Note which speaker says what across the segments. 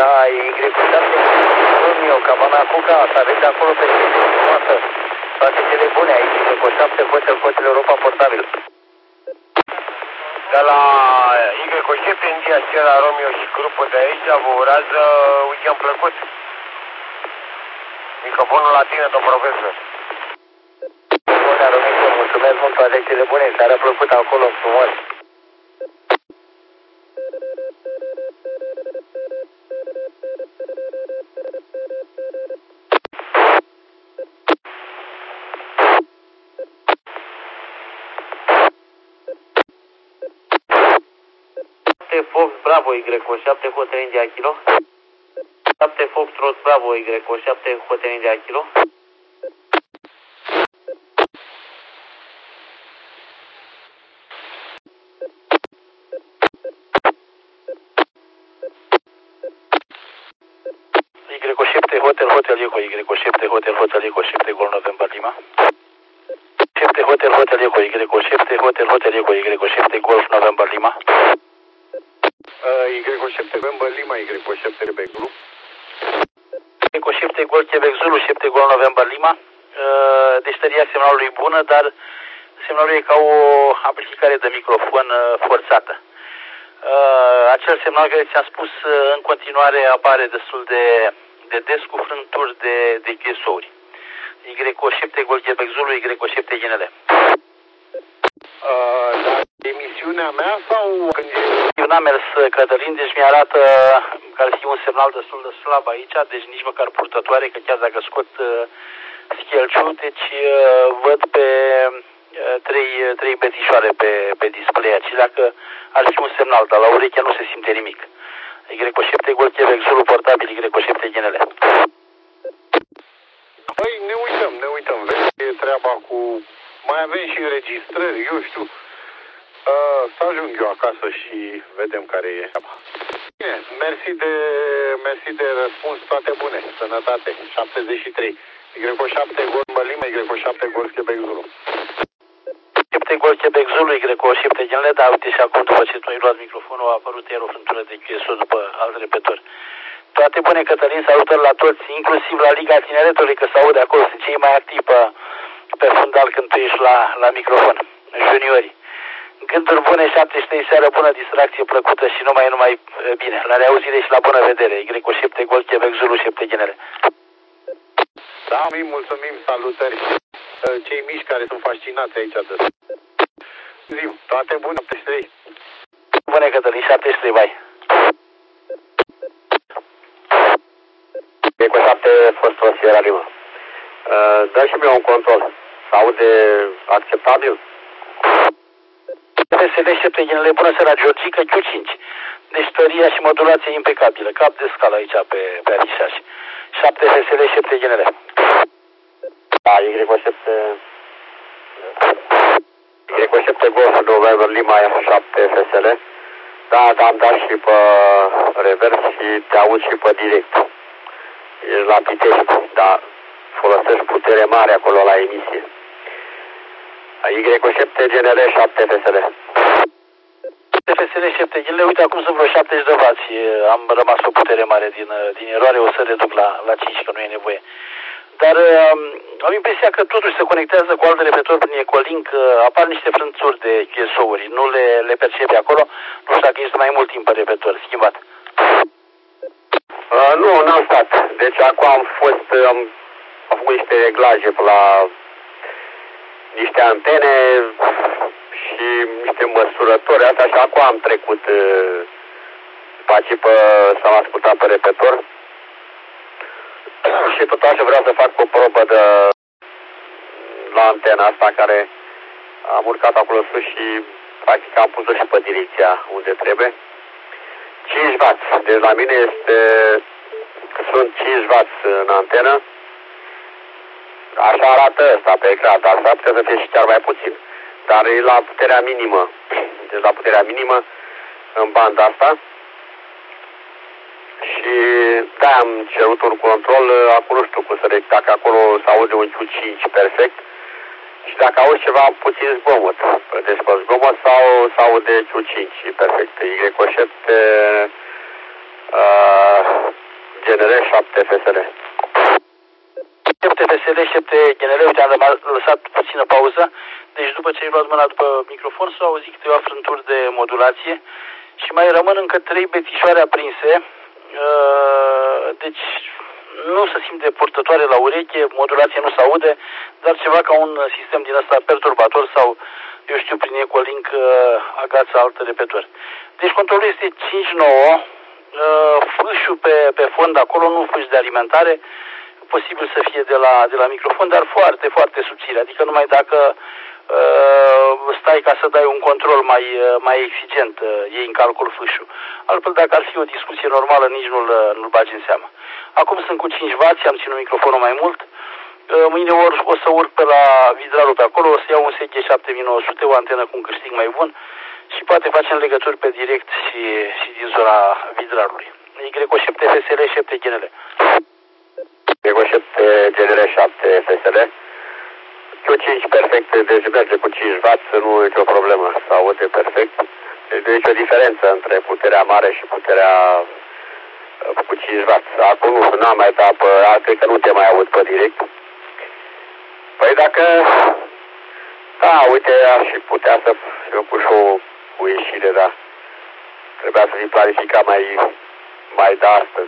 Speaker 1: Da, Y7, Romeo, Cabana Cuca, să aveți de acolo pe frumoasă. Toate cele bune aici, Y7, Hotel Europa Portabil.
Speaker 2: De la Y7, India, Sierra Romeo și grupul de aici, vă urează weekend plăcut. Microfonul la tine, domn profesor.
Speaker 1: Bună, Romeo, mulțumesc mult, toate cele bune, seara plăcută acolo, frumos. Fox Bravo Y7 Hotel India Kilo 7 Fox Trot Bravo Y7 Hotel India Kilo Y7 Hotel Eco Y7 Hotel Eco 7 Gol November Lima 7 Hotel Eco Y7 Hotel Eco Y7 Golf November Lima
Speaker 2: Y7 November Lima, Y7 Quebec Zulu.
Speaker 1: Y7 Golf Quebec Zulu, 7 Gol November Lima. Deci tăria semnalului bună, dar semnalul e ca o amplificare de microfon forțată. Acel semnal care ți-am spus în continuare apare destul de des cu frânturi de chesouri. Y7 Golf Quebec Zulu, Y7 GNL.
Speaker 2: Emisiunea mea sau când
Speaker 1: eu n-am mers, Cătălin, deci mi-arată că ar fi un semnal destul de slab aici, deci nici măcar purtătoare, că chiar dacă scot schelciul, deci văd pe trei bețișoare pe display, și dacă ar fi un semnal, dar la ureche nu se simte nimic. Y7 Golf Quebec Zulu portabil, Y7 GNL.
Speaker 2: Păi ne uităm, vezi treaba cu... Mai avem și înregistrări, eu știu. Să ajung eu acasă și vedem care e. Bine, mersi de răspuns, toate bune, sănătate, 73. Y7 Golf Lima, Y7 Golf Quebec Zulu.
Speaker 1: Y7 Golf Quebec Zulu, Y7 GNL, dar uite și acum după ce tu ai luat microfonul a apărut iar o frântură de QSO după alt repetor. Toate bune, Cătălin, salutări la toți, inclusiv la Liga Tineretului, că se aude acolo, sunt cei mai activi pe fundal când tu ești la microfon, juniorii. Gânduri bune, 73, seară bună, distracție plăcută și numai bine. La reauzire și la bună vedere. Y7 Golf Quebec Zulu, 7 GNL.
Speaker 2: Da, mulțumim, salutări. Cei mici care sunt fascinați aici de zi, toate bune, 73.
Speaker 1: Bune, Cătălin, 73, bai.
Speaker 3: Y7 fost Sierra Lima. Dă și mie un control. S-aude acceptabil?
Speaker 1: FSD 7 GNL, bună seara, Georgica, Q5. Deci tăria și modulație impecabilă, cap de scală aici pe afișaj. 7 FSD 7 GNL.
Speaker 3: Da, Y7 Golf November Lima 7 FSL. Da, am dat și pe revers și te aud și pe direct. Ești la Pitești, dar folosești putere mare acolo la emisie. Y7 GNL 7 FSL.
Speaker 1: FSL 7 GNL, uite acum sunt vreo 70 de vați. Am rămas o putere mare din eroare, o să reduc la 5, că nu e nevoie. Dar am impresia că totuși se conectează cu alte repetitori prin Ecolink, apar niște frânțuri de QSO-uri, nu le percepe acolo, nu știu dacă este mai mult timp pe repetitor schimbat.
Speaker 3: Nu, n-am stat. Deci acum am făcut niște reglaje la niște antene și niște măsurători, asta și acum am trecut să-l ascultat pe repetor. Și tot așa vreau să fac o probă la antena asta care am urcat acolo sus și practic am pus-o și pe direcția unde trebuie. 5W. Deci la mine sunt 5W în antenă. Așa arată ăsta pe ecran, dar s-ar putea să fie și chiar mai puțin. Dar e la puterea minimă. Deci la puterea minimă în banda asta. Și da, am cerut un control, acum nu știu cum să zic, dacă acolo se aude un Q5 perfect și dacă auzi ceva puțin zgomot. Deci pe zgomot sau se aude Q5 perfect. Y7 GNR 7 FSL.
Speaker 1: 7 FSL, 7 GNR, uite, am lăsat puțină pauză. Deci după ce ai luat mâna după microfon s-au auzit câteva frânturi de modulație și mai rămân încă 3 bețișoare aprinse. Deci nu se simte purtătoare la ureche, modulație nu se aude, dar ceva ca un sistem din ăsta perturbator sau, eu știu, prin Ecolink agață alt repetor. Deci controlul este 5-9, fâșul pe fond acolo, nu fâș de alimentare, posibil să fie de la microfon, dar foarte, foarte subțire, adică numai dacă stai ca să dai un control mai exigent, iei în calcul fâșul. Altfel, dacă ar fi o discuție normală, nici nu-l bagi în seamă. Acum sunt cu 5 W, am ținut microfonul mai mult. Mâine o să urc pe la vidrarul pe acolo, o să iau un SG 7900, o antenă cu un câștig mai bun și poate facem legături pe direct și din zona vidrarului. Y7 FSL, 7 GNL.
Speaker 3: Y7 GNR 7 FSL. Q5 perfect, deci merge cu 5 W, nu e nicio problemă, se aude perfect. Deci nu e nicio diferență între puterea mare și puterea cu 5 W. Acum nu, n-am mai dat pe, cred că nu te mai aud pe direct. Păi dacă, da, uite, aș putea să eu pun și o ieșire, da. Trebuia să fi planificat mai de astăzi.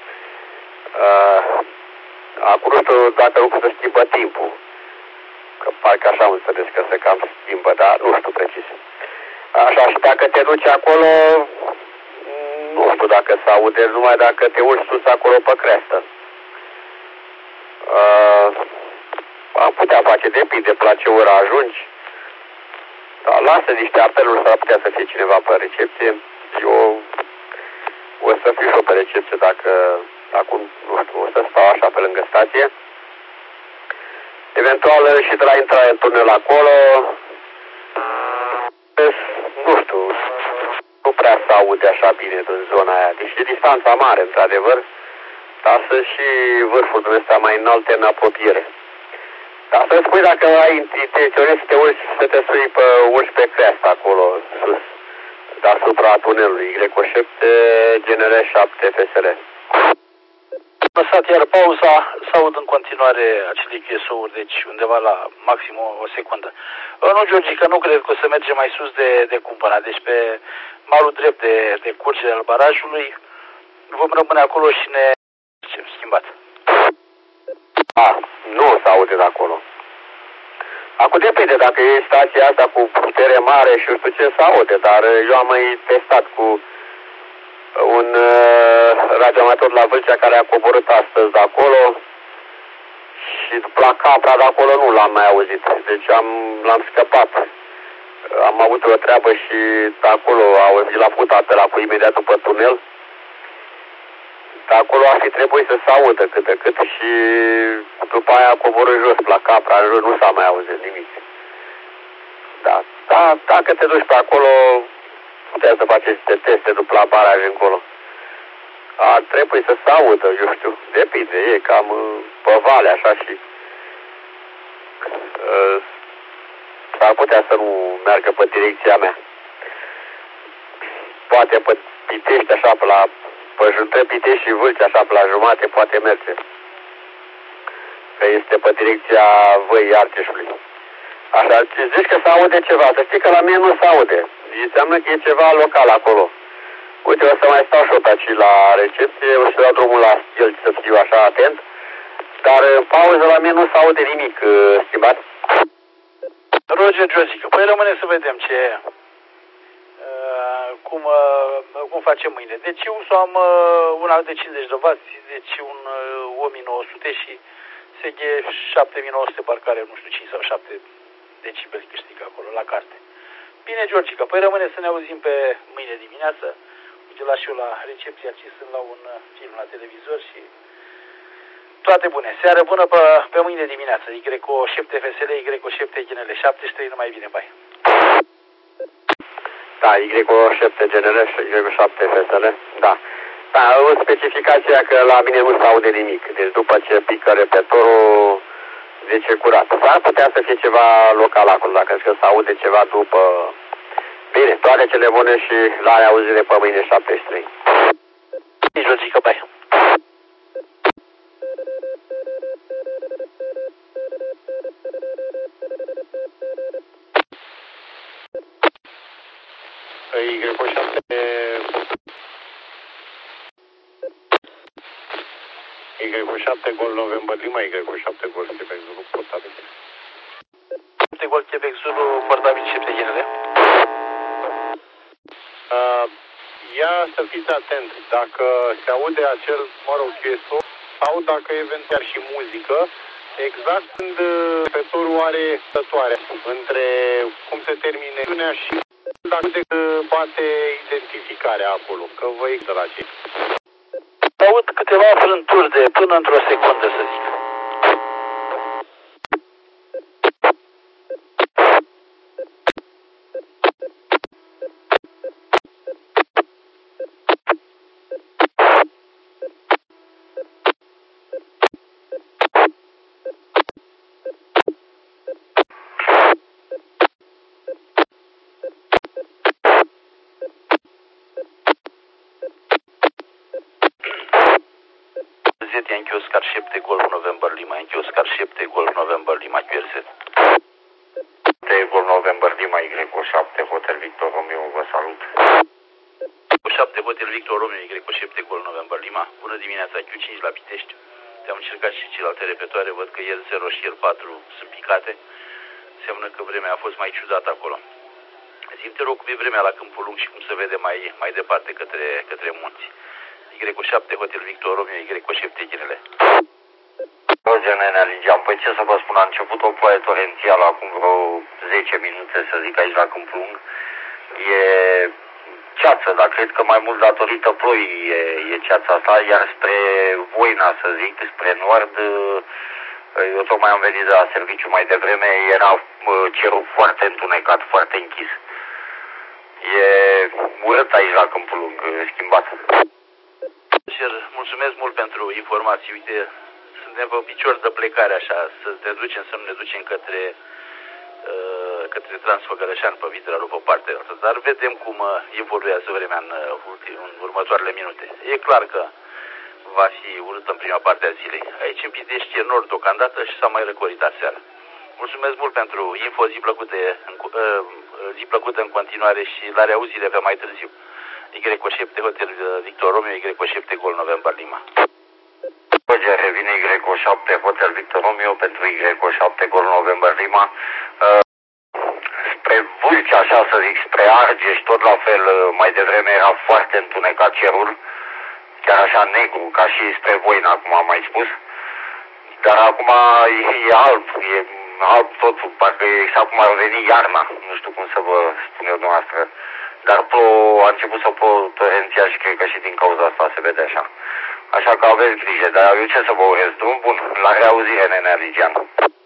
Speaker 3: Acum nu știu dacă nu se schimbă timpul. Că parcă așa am înțeles că se cam schimbă, dar nu știu precis. Așa, și dacă te duci acolo, nu știu dacă se aude, numai dacă te urci sus acolo pe creastă. Am putea face, depinde la ce oră ajungi. Dar lasă niște apeluri, s-ar putea să fie cineva pe recepție. Eu o să fiu și eu pe recepție dacă acum, nu știu, o să stau așa pe lângă stație. Eventual și de la intrare în tunel acolo, nu știu, nu prea se aude așa bine din zona aia. Deci e distanța mare, într-adevăr, dar sunt și vârful din ăsta mai înalte în apropiere. Dar să spui dacă ai intenționezi să te urci pe creasta acolo, sus, deasupra tunelului, Y7 GNR 7 FSL.
Speaker 1: Lăsat iar pauza, s-aud în continuare acele QSO-uri, deci undeva la maxim o secundă. Nu, Georgica, nu cred că o să mergem mai sus de cumpăna, deci pe malul drept de curgere al barajului vom rămâne acolo și ne schimbat.
Speaker 3: Nu se aude de acolo. Acum depinde, dacă e stația asta cu putere mare și nu știu ce se aude, dar eu am mai testat cu un radioamator la Vâlcea care a coborât astăzi de acolo și la Capra de acolo nu l-am mai auzit, deci l-am scăpat. Am avut o treabă și de acolo l-a făcut apela cu imediat după tunel. De acolo ar fi trebuit să se audă cât de cât și după aia a coborât jos la Capra, în jos nu s-a mai auzit nimic. Da, dacă te duci pe acolo, puteai să faci niște teste după la baraj încolo. Ar trebui să se audă, eu știu, depinde, e cam pe vale așa și s-ar putea să nu meargă pe direcția mea. Poate pe Pitești așa pe între Pitești și Vâlcea așa pe la jumate poate merge. Că este pe direcția Văii Argeșului. Așa, zici că se aude ceva, să știi că la mine nu se aude. Înseamnă că e ceva local acolo. Uite, o să mai stau și eu pe aici la recepție, o să dau drumul la el să fiu așa atent. Dar în pauză la mine nu se aude nimic, schimbat.
Speaker 1: Roger Georgica, păi rămâne să vedem cum facem mâine. Deci eu am una de 50 de W, deci un 1900 și SG 7900 parcare, nu știu, 5 sau 7 decibeli câștig acolo, la carte. Bine, Georgica, păi rămâne să ne auzim pe mâine dimineață. Uite, las și eu la recepție, aici sunt la un film la televizor și toate bune. Seară bună pe mâine dimineață. Y7 FSL, Y7 GNL 73, numai bine, bai.
Speaker 3: Da, Y7 GNL și Y7 FSL, da. Da, în specificația că la mine nu se aude nimic. Deci după ce pică repetorul, zice curat. S-ar putea să fie ceva local acolo, dacă zic că se aude ceva după. Bine, toate cele bune și la reauzire pe mâine 73.
Speaker 1: Georgica, bai.
Speaker 2: Y7 Gol November Lima, Y7 Gol Quebec Zulu, portabil.
Speaker 1: 7 Gol Quebec Zulu, portabil 7 ginele.
Speaker 2: Ia să fiți atent, dacă se aude acel, QSO, sau dacă eventual și muzică, exact când receptorul are stătoarea între cum se termine lunea și dacă bate identificarea acolo, că vă există la ce.
Speaker 1: Aud câteva frânturi de până într-o secundă, să zic. Yankee Oscar 7 Golf November Lima, Yankee Oscar 7 Golf November Lima, QRZ.
Speaker 3: 7 Golf November Lima, Y7 Hotel Victor Romeo, vă salut.
Speaker 1: 7 Hotel Victor Romeo, Y7 Golf November Lima. Bună dimineața, Q5 la Pitești. Te-am încercat și celelalte repetoare, văd că el 0 și el 4 sunt picate. Înseamnă că vremea a fost mai ciudată acolo. Zi-mi, te rog, cum e vremea la Câmpul Lung și cum se vede mai departe către munți. Y7 Hotel Victor Romeo, Y7 ginele.
Speaker 3: Roger Neneligeam, păi ce să vă spun, a început o ploaie torențială acum vreo 10 minute, să zic, aici la Câmpul Lung. E ceață, dar cred că mai mult datorită ploii e ceața asta, iar spre Voina, să zic, spre nord, eu tocmai am venit de la serviciu mai devreme, era cerul foarte întunecat, foarte închis. E urât aici la Câmpul Lung, schimbat.
Speaker 1: Mulțumesc mult pentru informații. Uite, suntem pe picior de plecare așa, să ne ducem, să nu ne ducem către Transfăgărășan, pe Vitra, pe partea altă. Dar vedem cum evoluează vremea în următoarele minute. E clar că va fi urât în prima parte a zilei. Aici în Pitești e nord deocamdată și s-a mai răcorit aseară. Mulțumesc mult pentru info, zi plăcută în continuare și la reauzire pe mai târziu. Y7 Hotel Victor Romeo, Y7 Gol November Lima.
Speaker 3: Roger, revine Y7 Hotel Victor Romeo pentru Y7 Gol November Lima. Spre Vâlcea, așa să zic, spre Argeș, tot la fel, mai devreme era foarte întunecat cerul, chiar așa negru, ca și spre Voina, cum am mai spus. Dar acum e alb totul, parcă exact cum ar veni iarna, nu știu cum să vă spun eu dumneavoastră. Dar a început să plouă torențial și cred că și din cauza asta se vede așa. Așa că aveți grijă, dar eu ce să vă urez? Drum bun, la reauzire, Nenea Ligian.